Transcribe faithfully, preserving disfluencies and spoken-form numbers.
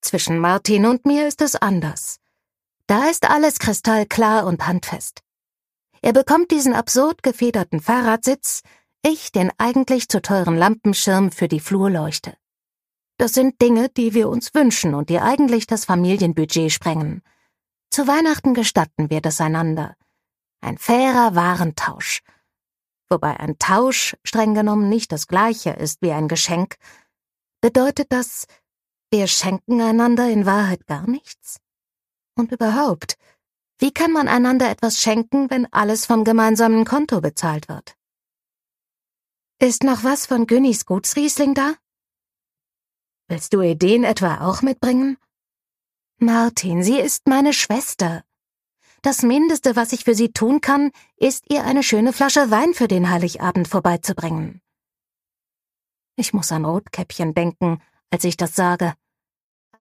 Zwischen Martin und mir ist es anders. Da ist alles kristallklar und handfest. Er bekommt diesen absurd gefederten Fahrradsitz, ich den eigentlich zu teuren Lampenschirm für die Flurleuchte. Das sind Dinge, die wir uns wünschen und die eigentlich das Familienbudget sprengen. Zu Weihnachten gestatten wir das einander. Ein fairer Warentausch. Wobei ein Tausch streng genommen nicht das Gleiche ist wie ein Geschenk. Bedeutet das, wir schenken einander in Wahrheit gar nichts? Und überhaupt, wie kann man einander etwas schenken, wenn alles vom gemeinsamen Konto bezahlt wird? Ist noch was von Günnis Gutsriesling da? Willst du Ideen etwa auch mitbringen? Martin, sie ist meine Schwester. Das Mindeste, was ich für sie tun kann, ist, ihr eine schöne Flasche Wein für den Heiligabend vorbeizubringen. Ich muss an Rotkäppchen denken, als ich das sage.